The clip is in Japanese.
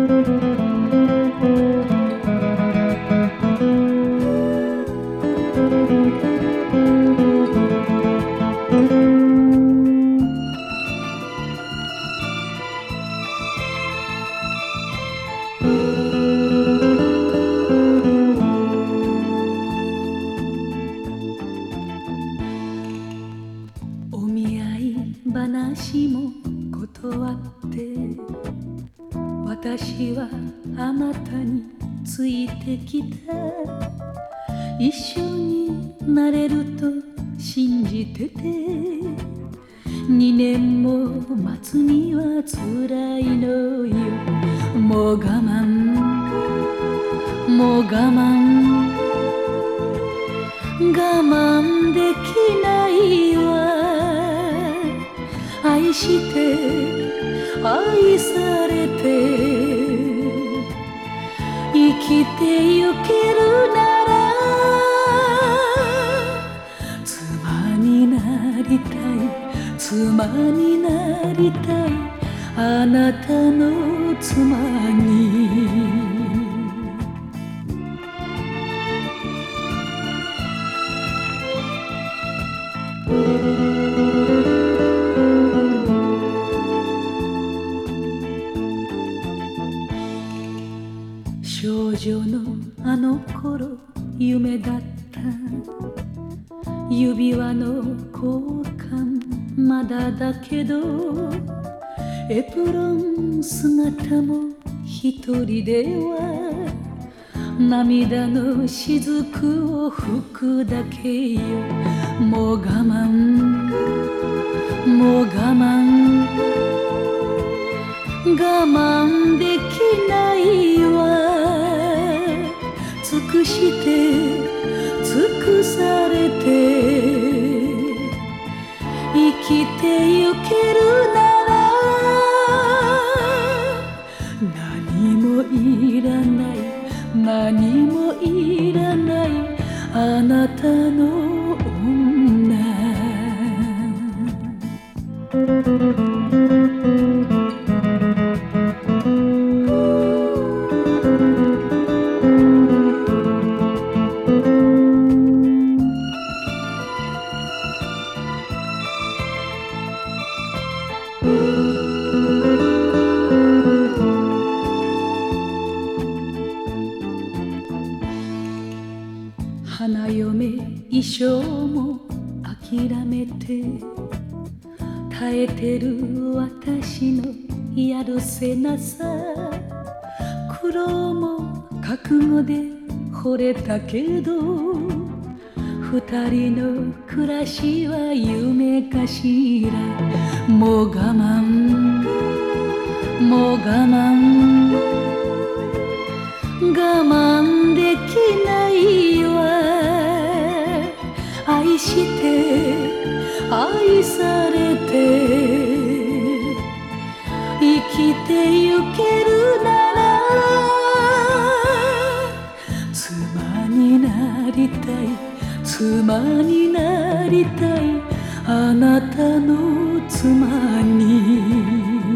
お見合い話も断って私はあなたについてきた。一緒になれると信じてて、2年も待つには辛いのよ。もう我慢もう我慢我慢できないわ。愛して愛されて生きてゆけるなら、妻になりたい妻になりたい、あなたの妻に。少女のあの頃夢だった、指輪の交換まだだけど、エプロン姿も一人では涙の雫を拭くだけよ。もう我慢もう我慢我慢できないわ。尽くして尽くされて生きてゆけるなら、何もいらない何もいらない、あなたの女。花嫁衣装も諦めて耐えてる私のやるせなさ、苦労も覚悟で惚れたけど、二人の暮らしは夢かしら。もう我慢もう我慢我慢できないわ。愛して愛されて生きてゆけるなら、妻になりたい妻になりたい、あなたの妻に。